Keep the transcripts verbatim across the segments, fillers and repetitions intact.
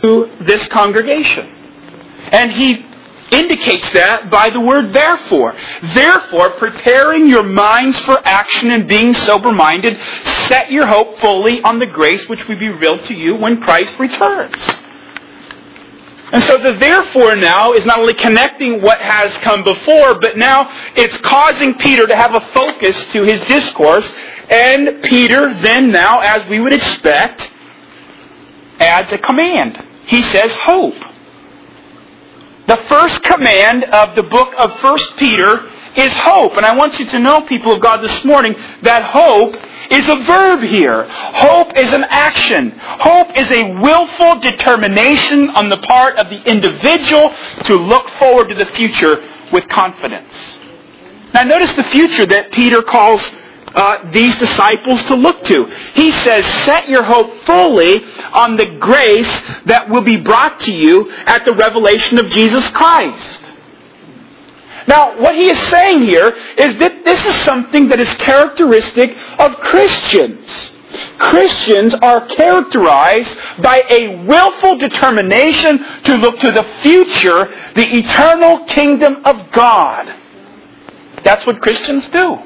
to this congregation. And he indicates that by the word therefore. Therefore, preparing your minds for action and being sober-minded, set your hope fully on the grace which will be revealed to you when Christ returns. And so the therefore now is not only connecting what has come before, but now it's causing Peter to have a focus to his discourse. And Peter then now, as we would expect, adds a command. He says hope. The first command of the book of First Peter is hope. And I want you to know, people of God, this morning, that hope is a verb here. Hope is an action. Hope is a willful determination on the part of the individual to look forward to the future with confidence. Now notice the future that Peter calls uh, these disciples to look to. He says, set your hope fully on the grace that will be brought to you at the revelation of Jesus Christ. Now, what he is saying here is that this is something that is characteristic of Christians. Christians are characterized by a willful determination to look to the future, the eternal kingdom of God. That's what Christians do.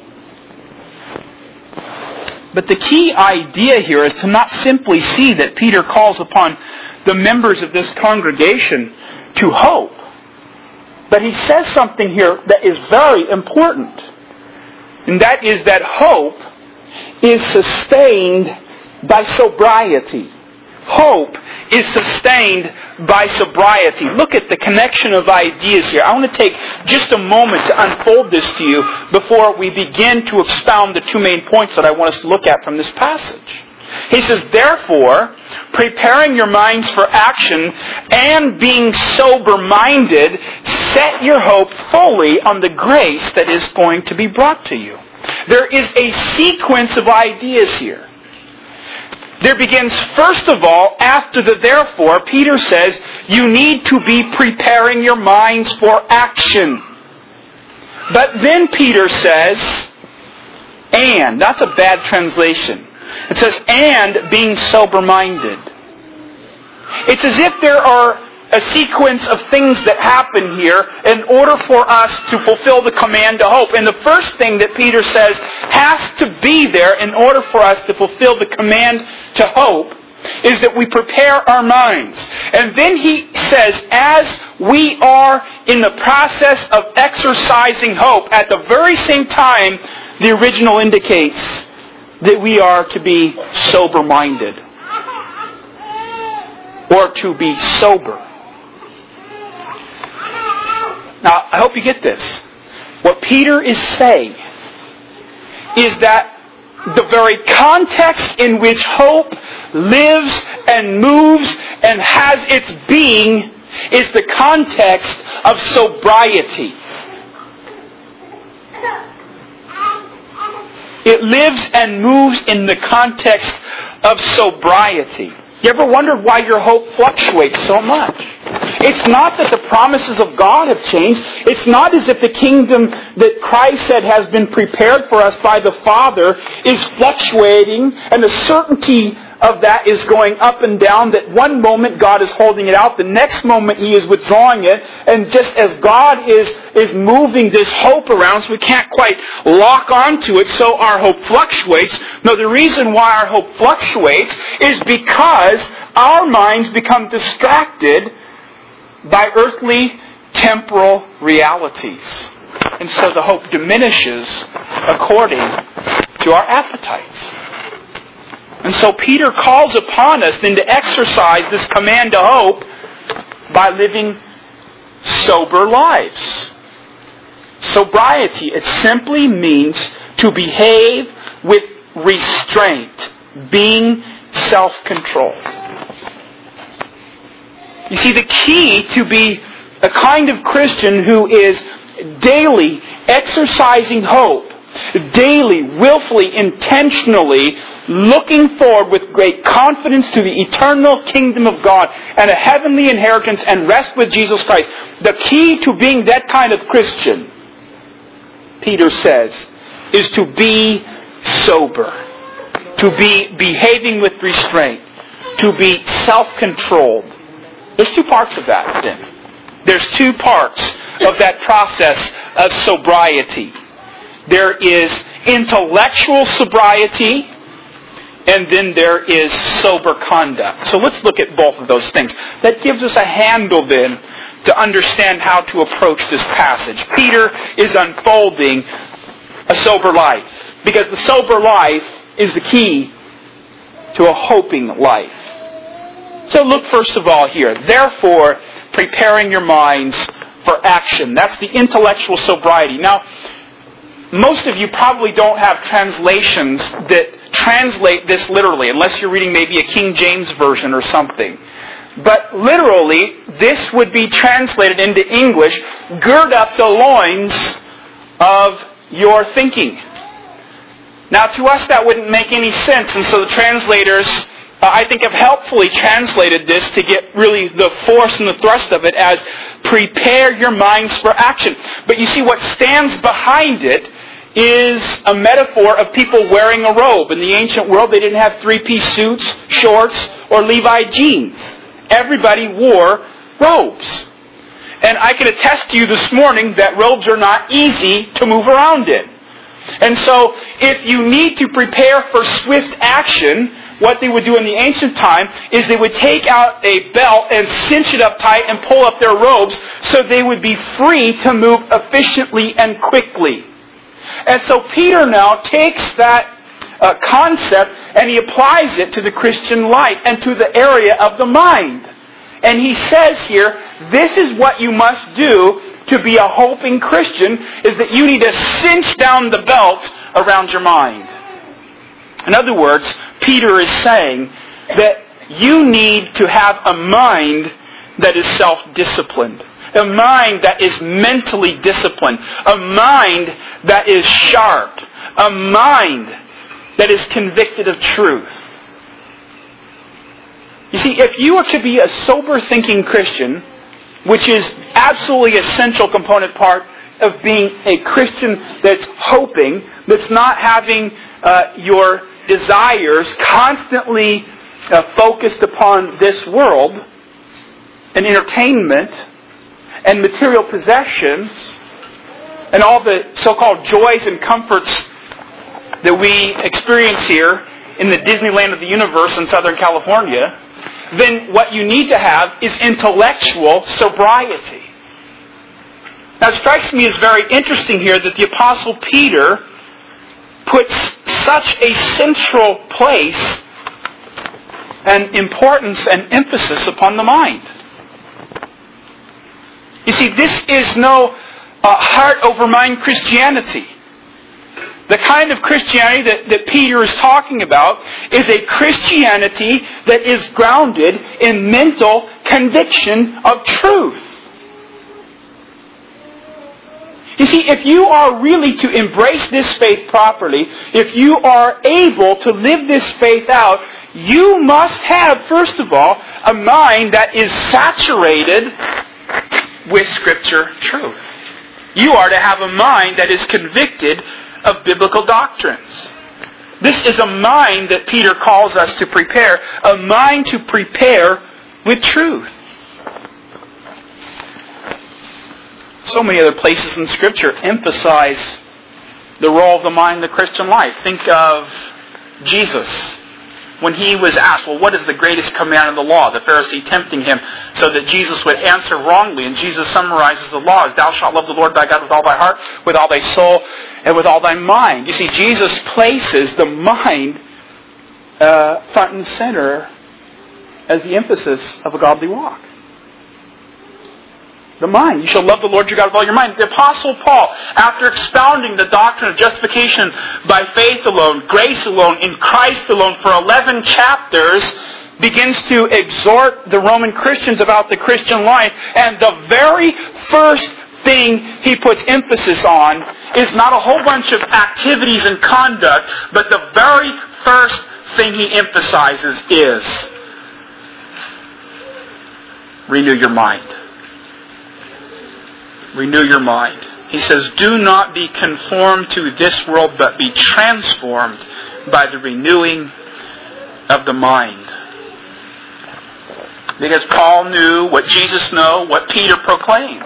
But the key idea here is to not simply see that Peter calls upon the members of this congregation to hope. But he says something here that is very important. And that is that hope is sustained by sobriety. Hope is sustained by sobriety. Look at the connection of ideas here. I want to take just a moment to unfold this to you before we begin to expound the two main points that I want us to look at from this passage. He says, therefore, preparing your minds for action and being sober-minded, set your hope fully on the grace that is going to be brought to you. There is a sequence of ideas here. There begins, first of all, after the therefore, Peter says, you need to be preparing your minds for action. But then Peter says, and, that's a bad translation. It says, and being sober-minded. It's as if there are a sequence of things that happen here in order for us to fulfill the command to hope. And the first thing that Peter says has to be there in order for us to fulfill the command to hope is that we prepare our minds. And then he says, as we are in the process of exercising hope, at the very same time, the original indicates that we are to be sober-minded. Or to be sober. Now, I hope you get this. What Peter is saying is that the very context in which hope lives and moves and has its being is the context of sobriety. It lives and moves in the context of sobriety. You ever wondered why your hope fluctuates so much? It's not that the promises of God have changed. It's not as if the kingdom that Christ said has been prepared for us by the Father is fluctuating, and the certainty of that is going up and down, that one moment God is holding it out, the next moment He is withdrawing it, and just as God is, is moving this hope around, so we can't quite lock onto it, so our hope fluctuates. No, the reason why our hope fluctuates is because our minds become distracted by earthly, temporal realities. And so the hope diminishes according to our appetites. And so Peter calls upon us then to exercise this command to hope by living sober lives. Sobriety, it simply means to behave with restraint, being self-controlled. You see, the key to be a kind of Christian who is daily exercising hope, daily, willfully, intentionally looking forward with great confidence to the eternal kingdom of God and a heavenly inheritance and rest with Jesus Christ. The key to being that kind of Christian, Peter says, is to be sober, to be behaving with restraint, to be self-controlled. There's two parts of that then. There's two parts of that process of sobriety. There is intellectual sobriety, and then there is sober conduct. So let's look at both of those things. That gives us a handle then to understand how to approach this passage. Peter is unfolding a sober life, because the sober life is the key to a hoping life. So look first of all here. Therefore, preparing your minds for action. That's the intellectual sobriety. Now, most of you probably don't have translations that translate this literally, unless you're reading maybe a King James version or something. But literally, this would be translated into English, gird up the loins of your thinking. Now, to us, that wouldn't make any sense, and so the translators, uh, I think, have helpfully translated this to get really the force and the thrust of it as prepare your minds for action. But you see, what stands behind it is a metaphor of people wearing a robe. In the ancient world, they didn't have three-piece suits, shorts, or Levi jeans. Everybody wore robes. And I can attest to you this morning that robes are not easy to move around in. And so, if you need to prepare for swift action, what they would do in the ancient time is they would take out a belt and cinch it up tight and pull up their robes so they would be free to move efficiently and quickly. And so Peter now takes that uh, concept and he applies it to the Christian life and to the area of the mind. And he says here, this is what you must do to be a hoping Christian, is that you need to cinch down the belt around your mind. In other words, Peter is saying that you need to have a mind that is self-disciplined. A mind that is mentally disciplined. A mind that is sharp. A mind that is convicted of truth. You see, if you are to be a sober-thinking Christian, which is absolutely essential component part of being a Christian that's hoping, that's not having uh, your desires constantly uh, focused upon this world and entertainment and material possessions and all the so-called joys and comforts that we experience here in the Disneyland of the universe in Southern California, then what you need to have is intellectual sobriety. Now, it strikes me as very interesting here that the Apostle Peter puts such a central place and importance and emphasis upon the mind. You see, this is no uh, heart over mind Christianity. The kind of Christianity that, that Peter is talking about is a Christianity that is grounded in mental conviction of truth. You see, if you are really to embrace this faith properly, if you are able to live this faith out, you must have, first of all, a mind that is saturated with Scripture truth. You are to have a mind that is convicted of biblical doctrines. This is a mind that Peter calls us to prepare, a mind to prepare with truth. So many other places in Scripture emphasize the role of the mind in the Christian life. Think of Jesus. When he was asked, well, what is the greatest command of the law? The Pharisee tempting him so that Jesus would answer wrongly. And Jesus summarizes the law as, thou shalt love the Lord thy God with all thy heart, with all thy soul, and with all thy mind. You see, Jesus places the mind uh, front and center as the emphasis of a godly walk. The mind. You shall love the Lord your God with all your mind. The Apostle Paul, after expounding the doctrine of justification by faith alone, grace alone, in Christ alone for eleven chapters, begins to exhort the Roman Christians about the Christian life. And the very first thing he puts emphasis on is not a whole bunch of activities and conduct, but the very first thing he emphasizes is renew your mind. Renew your mind. He says, do not be conformed to this world, but be transformed by the renewing of the mind. Because Paul knew what Jesus knew, what Peter proclaims,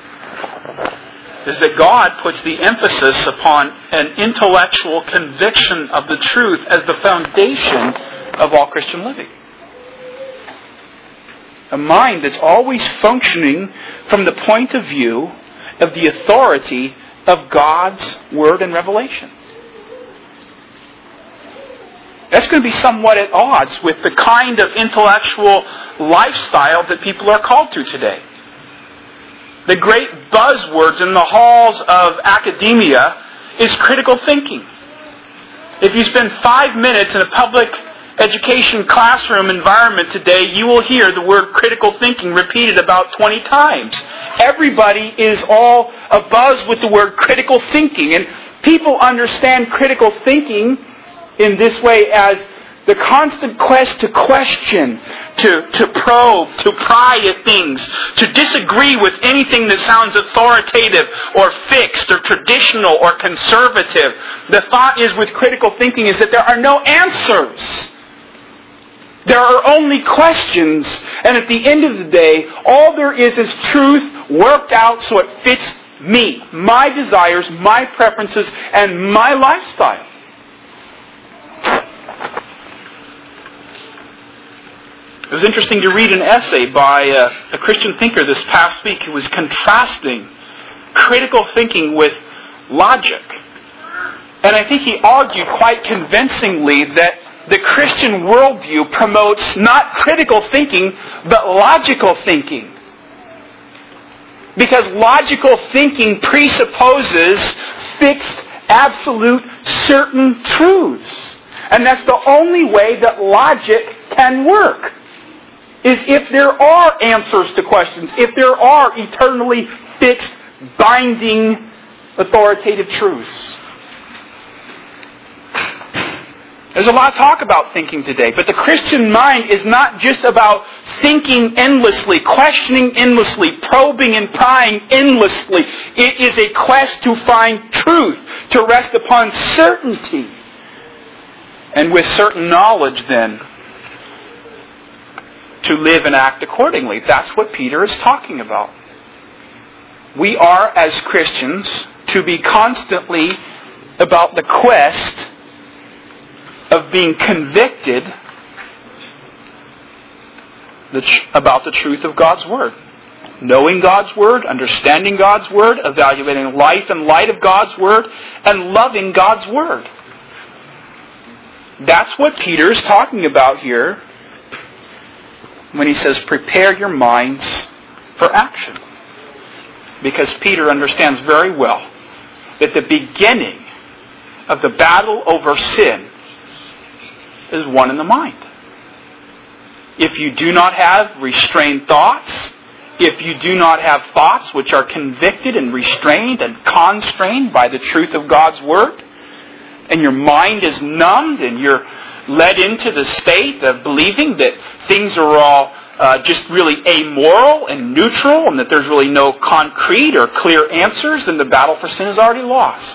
is that God puts the emphasis upon an intellectual conviction of the truth as the foundation of all Christian living. A mind that's always functioning from the point of view of the authority of God's Word and revelation. That's going to be somewhat at odds with the kind of intellectual lifestyle that people are called to today. The great buzzwords in the halls of academia is critical thinking. If you spend five minutes in a public education classroom environment today, you will hear the word critical thinking repeated about twenty times. Everybody is all abuzz with the word critical thinking, and people understand critical thinking in this way as the constant quest to question, to, to probe, to pry at things, to disagree with anything that sounds authoritative or fixed or traditional or conservative. The thought is with critical thinking is that there are no answers. There are only questions, and at the end of the day, all there is is truth worked out so it fits me, my desires, my preferences, and my lifestyle. It was interesting to read an essay by a, a Christian thinker this past week who was contrasting critical thinking with logic. And I think he argued quite convincingly that the Christian worldview promotes not critical thinking, but logical thinking. Because logical thinking presupposes fixed, absolute, certain truths. And that's the only way that logic can work. Is if there are answers to questions, if there are eternally fixed, binding, authoritative truths. There's a lot of talk about thinking today, but the Christian mind is not just about thinking endlessly, questioning endlessly, probing and prying endlessly. It is a quest to find truth, to rest upon certainty. And with certain knowledge, then, to live and act accordingly. That's what Peter is talking about. We are, as Christians, to be constantly about the quest of being convicted about the truth of God's Word. Knowing God's Word, understanding God's Word, evaluating life in light of God's Word, and loving God's Word. That's what Peter is talking about here when he says, prepare your minds for action. Because Peter understands very well that the beginning of the battle over sin is one in the mind. If you do not have restrained thoughts, if you do not have thoughts which are convicted and restrained and constrained by the truth of God's Word, and your mind is numbed and you're led into the state of believing that things are all uh, just really amoral and neutral and that there's really no concrete or clear answers, then the battle for sin is already lost.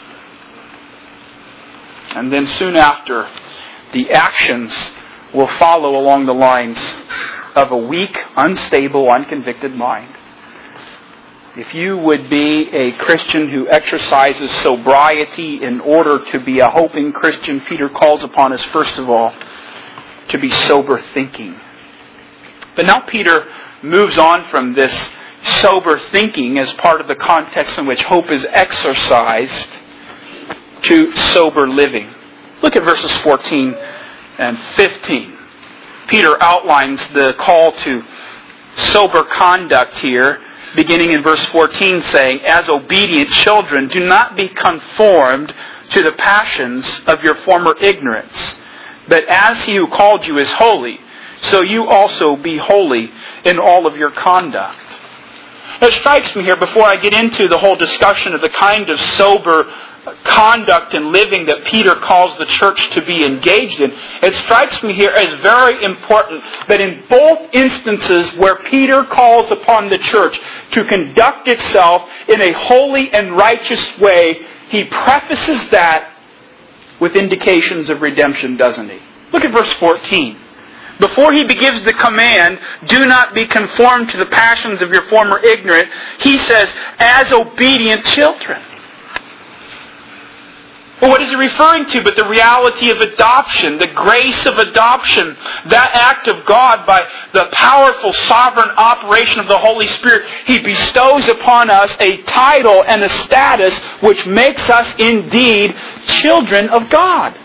And then soon after, the actions will follow along the lines of a weak, unstable, unconvicted mind. If you would be a Christian who exercises sobriety in order to be a hoping Christian, Peter calls upon us, first of all, to be sober thinking. But now Peter moves on from this sober thinking as part of the context in which hope is exercised to sober living. Look at verses fourteen and fifteen. Peter outlines the call to sober conduct here, beginning in verse fourteen, saying, as obedient children, do not be conformed to the passions of your former ignorance, but as He who called you is holy, so you also be holy in all of your conduct. It strikes me here, before I get into the whole discussion of the kind of sober conduct and living that Peter calls the church to be engaged in, it strikes me here as very important that in both instances where Peter calls upon the church to conduct itself in a holy and righteous way, he prefaces that with indications of redemption, doesn't he? Look at verse fourteen. Before he gives the command, do not be conformed to the passions of your former ignorance, he says, as obedient children. Well, what is he referring to but the reality of adoption, the grace of adoption, that act of God by the powerful sovereign operation of the Holy Spirit. He bestows upon us a title and a status which makes us indeed children of God.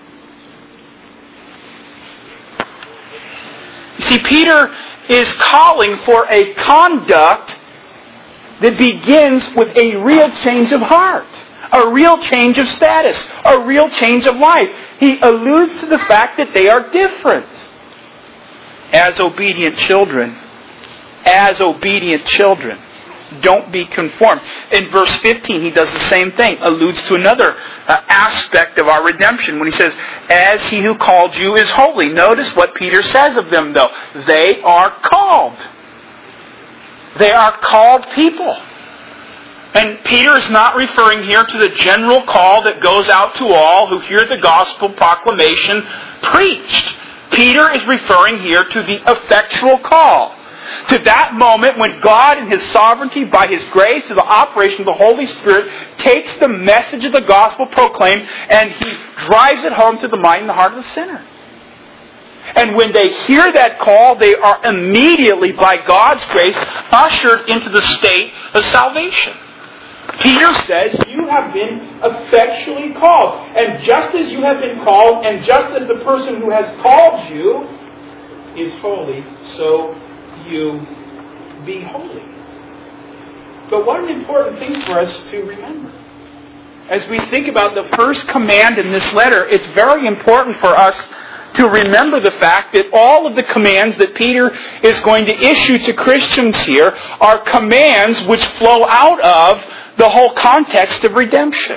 You see, Peter is calling for a conduct that begins with a real change of heart. A real change of status. A real change of life. He alludes to the fact that they are different. As obedient children. As obedient children. Don't be conformed. In verse fifteen, he does the same thing. Alludes to another uh, aspect of our redemption when he says, as he who called you is holy. Notice what Peter says of them, though. They are called. They are called people. And Peter is not referring here to the general call that goes out to all who hear the gospel proclamation preached. Peter is referring here to the effectual call. To that moment when God in His sovereignty, by His grace, through the operation of the Holy Spirit, takes the message of the gospel proclaimed and He drives it home to the mind and the heart of the sinner. And when they hear that call, they are immediately, by God's grace, ushered into the state of salvation. Peter says, you have been effectually called. And just as you have been called, and just as the person who has called you is holy, so you be holy. But what an important thing for us to remember. As we think about the first command in this letter, it's very important for us to remember the fact that all of the commands that Peter is going to issue to Christians here are commands which flow out of the whole context of redemption.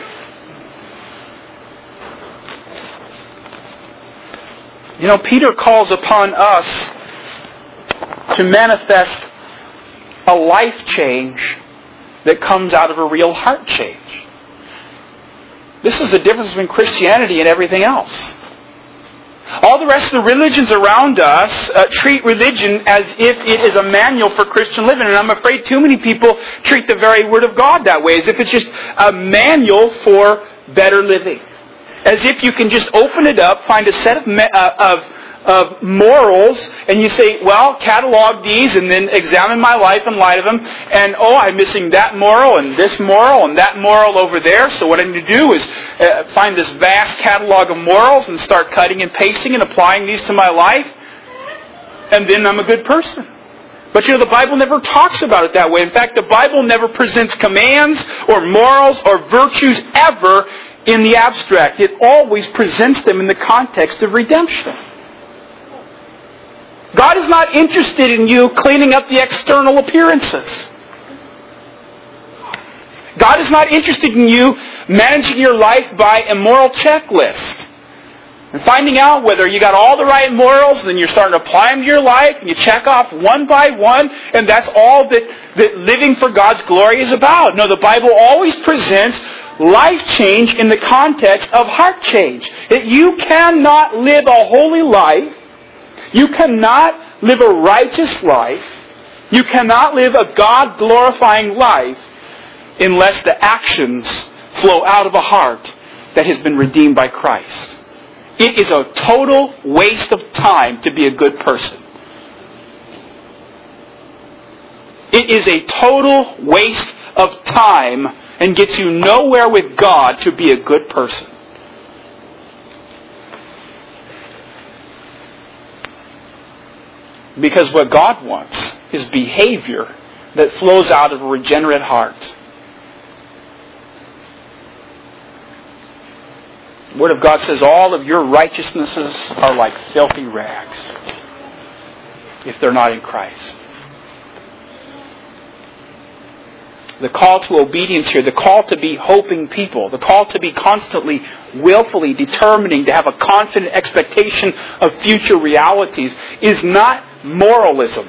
You know, Peter calls upon us to manifest a life change that comes out of a real heart change. This is the difference between Christianity and everything else. All the rest of the religions around us uh, treat religion as if it is a manual for Christian living. And I'm afraid too many people treat the very Word of God that way, as if it's just a manual for better living. As if you can just open it up, find a set of, me- uh, of of morals, and you say, well, catalog these and then examine my life in light of them, and oh, I'm missing that moral and this moral and that moral over there, so what I need to do is uh, find this vast catalog of morals and start cutting and pasting and applying these to my life, and then I'm a good person. But you know, the Bible never talks about it that way. In fact, the Bible never presents commands or morals or virtues ever in the abstract. It always presents them in the context of redemption. God is not interested in you cleaning up the external appearances. God is not interested in you managing your life by a moral checklist and finding out whether you got all the right morals, and then you're starting to apply them to your life, and you check off one by one, and that's all that, that living for God's glory is about. No, the Bible always presents life change in the context of heart change. That you cannot live a holy life, you cannot live a righteous life, you cannot live a God-glorifying life unless the actions flow out of a heart that has been redeemed by Christ. It is a total waste of time to be a good person. It is a total waste of time and gets you nowhere with God to be a good person. Because what God wants is behavior that flows out of a regenerate heart. The Word of God says all of your righteousnesses are like filthy rags if they're not in Christ. The call to obedience here, the call to be hoping people, the call to be constantly, willfully determining to have a confident expectation of future realities is not moralism.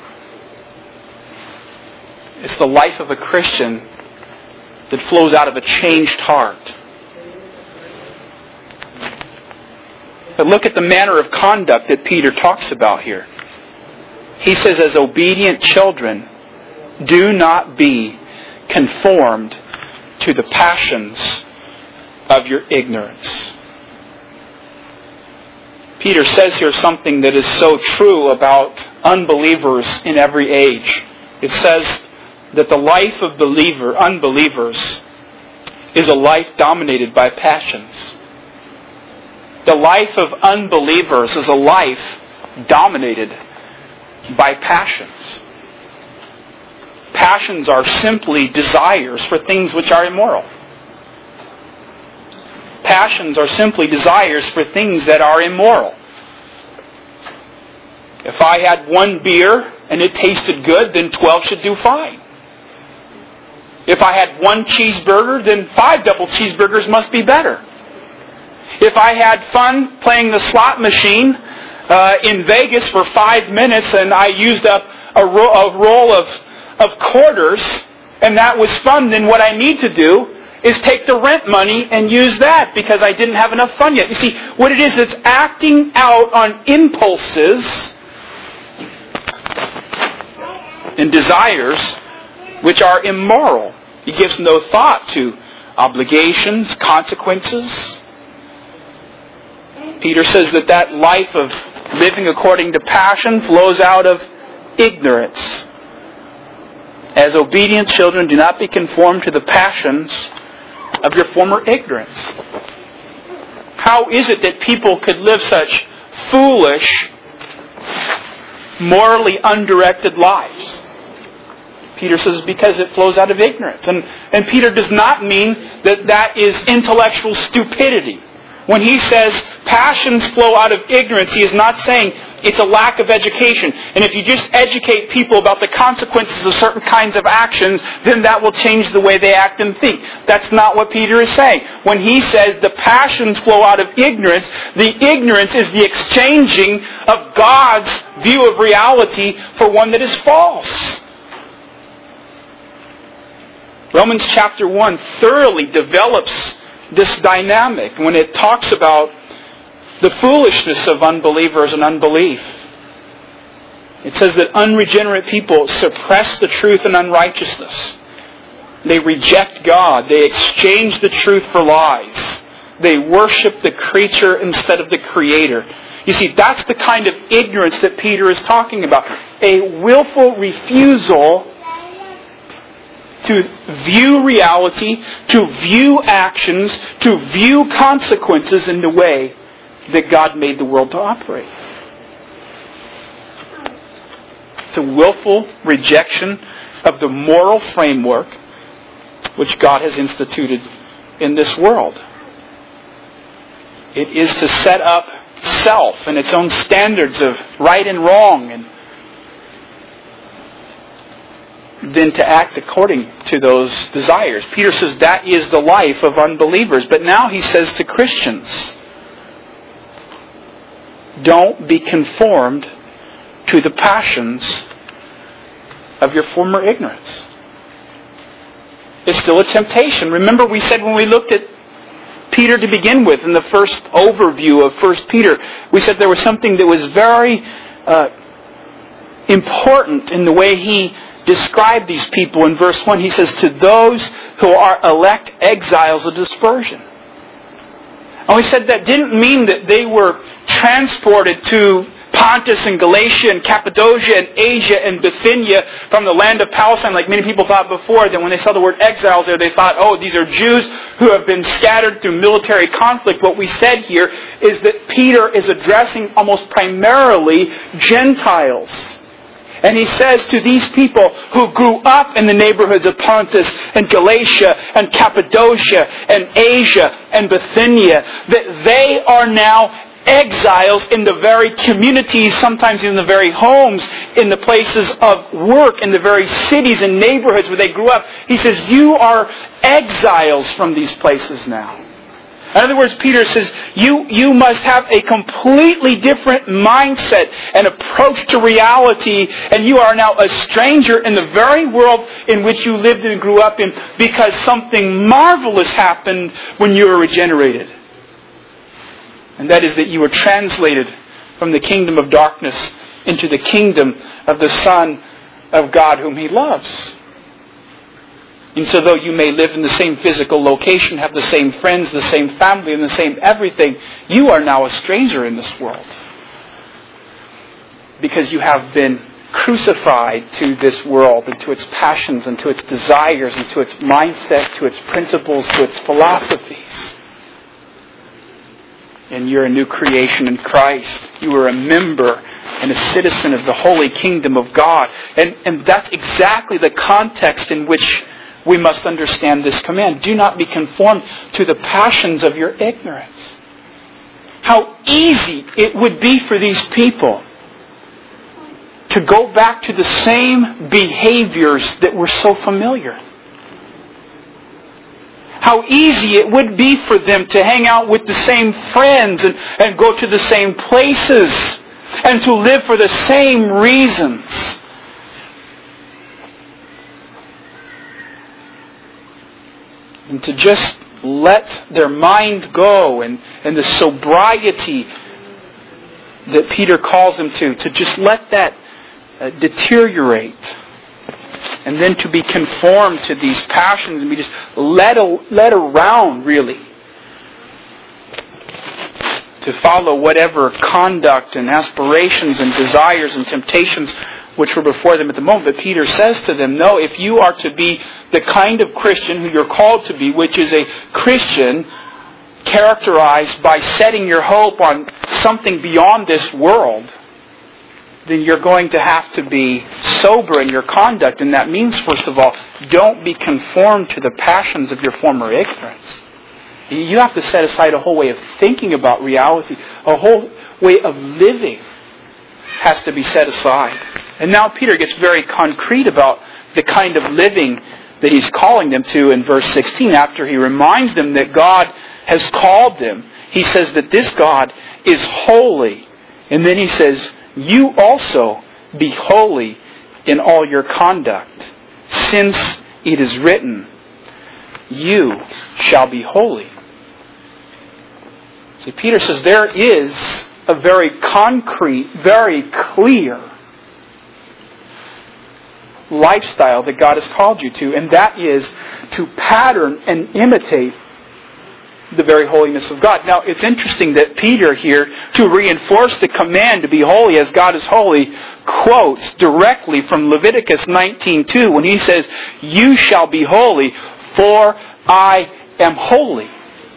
It's the life of a Christian that flows out of a changed heart. But look at the manner of conduct that Peter talks about here. He says, as obedient children, do not be conformed to the passions of your ignorance. Peter says here something that is so true about unbelievers in every age. It says that the life of believer, unbelievers is a life dominated by passions. The life of unbelievers is a life dominated by passions. Passions are simply desires for things which are immoral. Passions are simply desires for things that are immoral. If I had one beer and it tasted good, then twelve should do fine. If I had one cheeseburger, then five double cheeseburgers must be better. If I had fun playing the slot machine uh, in Vegas for five minutes and I used up a, ro- a roll of, of quarters and that was fun, then what I need to do is take the rent money and use that because I didn't have enough fun yet. You see, what it is, it's acting out on impulses and desires which are immoral. He gives no thought to obligations, consequences. Peter says that that life of living according to passion flows out of ignorance. As obedient children, do not be conformed to the passions of your former ignorance. How is it that people could live such foolish, morally undirected lives? Peter says because it flows out of ignorance. And, and Peter does not mean that that is intellectual stupidity. When he says passions flow out of ignorance, he is not saying it's a lack of education. And if you just educate people about the consequences of certain kinds of actions, then that will change the way they act and think. That's not what Peter is saying. When he says the passions flow out of ignorance, the ignorance is the exchanging of God's view of reality for one that is false. Romans chapter one thoroughly develops this dynamic when it talks about the foolishness of unbelievers and unbelief. It says that unregenerate people suppress the truth in unrighteousness. They reject God. They exchange the truth for lies. They worship the creature instead of the Creator. You see, that's the kind of ignorance that Peter is talking about. A willful refusal to view reality, to view actions, to view consequences in the way that God made the world to operate. It's a willful rejection of the moral framework which God has instituted in this world. It is to set up self and its own standards of right and wrong, and then to act according to those desires. Peter says that is the life of unbelievers. But now he says to Christians, don't be conformed to the passions of your former ignorance. It's still a temptation. Remember we said when we looked at Peter to begin with in the first overview of First Peter, we said there was something that was very uh, important in the way he described these people. In verse one, he says, to those who are elect exiles of dispersion. And we said that didn't mean that they were transported to Pontus and Galatia and Cappadocia and Asia and Bithynia from the land of Palestine, like many people thought before, that when they saw the word exile there, they thought, oh, these are Jews who have been scattered through military conflict. What we said here is that Peter is addressing almost primarily Gentiles. And he says to these people who grew up in the neighborhoods of Pontus and Galatia and Cappadocia and Asia and Bithynia, that they are now exiles in the very communities, sometimes in the very homes, in the places of work, in the very cities and neighborhoods where they grew up. He says, you are exiles from these places now. In other words, Peter says, you, you must have a completely different mindset and approach to reality, and you are now a stranger in the very world in which you lived and grew up in, because something marvelous happened when you were regenerated. And that is that you were translated from the kingdom of darkness into the kingdom of the Son of God whom He loves. And so though you may live in the same physical location, have the same friends, the same family, and the same everything, you are now a stranger in this world. Because you have been crucified to this world and to its passions and to its desires and to its mindset, to its principles, to its philosophies. And you're a new creation in Christ. You are a member and a citizen of the holy kingdom of God. And, and that's exactly the context in which we must understand this command. Do not be conformed to the passions of your ignorance. How easy it would be for these people to go back to the same behaviors that were so familiar. How easy it would be for them to hang out with the same friends and, and go to the same places and to live for the same reasons. And to just let their mind go and, and the sobriety that Peter calls them to, to just let that uh, deteriorate. And then to be conformed to these passions and be just led, led around, really. To follow whatever conduct and aspirations and desires and temptations which were before them at the moment. But Peter says to them, no, if you are to be the kind of Christian who you're called to be, which is a Christian characterized by setting your hope on something beyond this world, then you're going to have to be sober in your conduct. And that means, first of all, don't be conformed to the passions of your former ignorance. You have to set aside a whole way of thinking about reality. A whole way of living has to be set aside. And now Peter gets very concrete about the kind of living that he's calling them to in verse sixteen. After he reminds them that God has called them, he says that this God is holy. And then he says, you also be holy in all your conduct, since it is written, you shall be holy. See, Peter says there is a very concrete, very clear lifestyle that God has called you to, and that is to pattern and imitate the very holiness of God. Now, it's interesting that Peter here, to reinforce the command to be holy as God is holy, quotes directly from Leviticus nineteen two when he says, you shall be holy, for I am holy.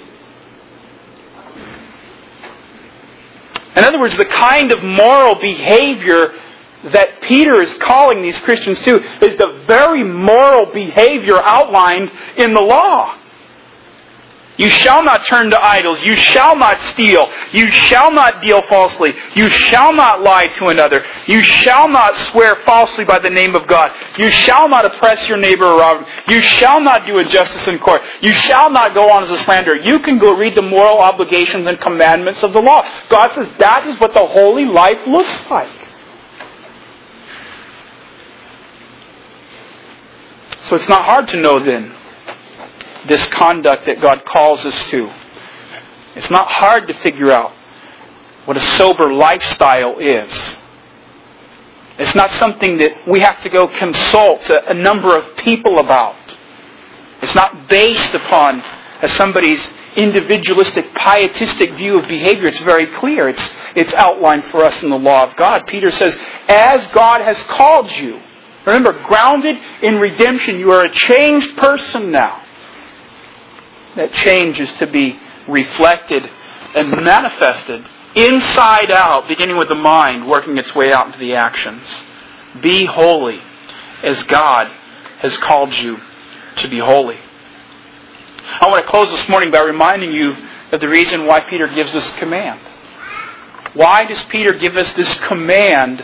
In other words, the kind of moral behavior that Peter is calling these Christians to is the very moral behavior outlined in the law. You shall not turn to idols. You shall not steal. You shall not deal falsely. You shall not lie to another. You shall not swear falsely by the name of God. You shall not oppress your neighbor or rob him. You shall not do injustice in court. You shall not go on as a slanderer. You can go read the moral obligations and commandments of the law. God says that is what the holy life looks like. So it's not hard to know then this conduct that God calls us to. It's not hard to figure out what a sober lifestyle is. It's not something that we have to go consult a, a number of people about. It's not based upon uh, somebody's individualistic, pietistic view of behavior. It's very clear. It's, it's outlined for us in the law of God. Peter says, as God has called you, remember, grounded in redemption, you are a changed person now. That change is to be reflected and manifested inside out, beginning with the mind, working its way out into the actions. Be holy as God has called you to be holy. I want to close this morning by reminding you of the reason why Peter gives this command. Why does Peter give us this command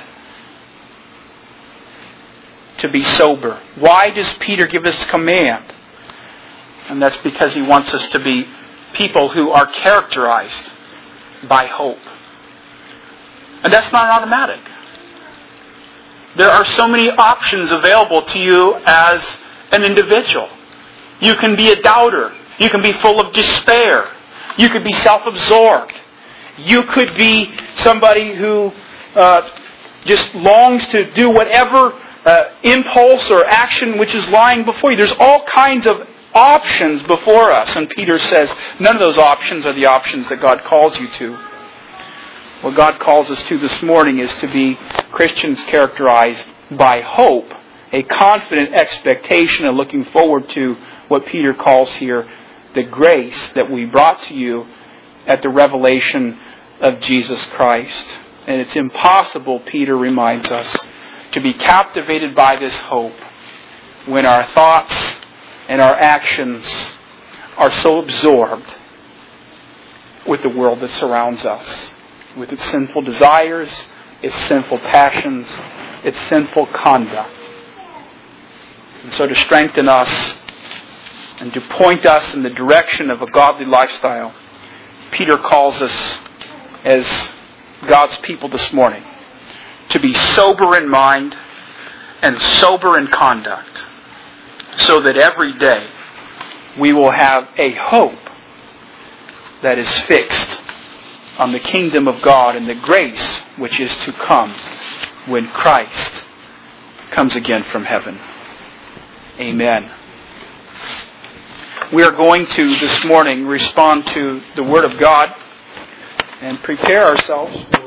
to be sober? Why does Peter give us command? And that's because he wants us to be people who are characterized by hope. And that's not automatic. There are so many options available to you as an individual. You can be a doubter. You can be full of despair. You could be self-absorbed. You could be somebody who uh, just longs to do whatever uh, impulse or action which is lying before you. There's all kinds of options before us. And Peter says none of those options are the options that God calls you to. What God calls us to this morning is to be Christians characterized by hope, a confident expectation and looking forward to what Peter calls here the grace that we brought to you at the revelation of Jesus Christ. And it's impossible, Peter reminds us, to be captivated by this hope when our thoughts and our actions are so absorbed with the world that surrounds us, with its sinful desires, its sinful passions, its sinful conduct. And so to strengthen us and to point us in the direction of a godly lifestyle, Peter calls us as God's people this morning to be sober in mind and sober in conduct, so that every day we will have a hope that is fixed on the kingdom of God and the grace which is to come when Christ comes again from heaven. Amen. We are going to this morning respond to the Word of God and prepare ourselves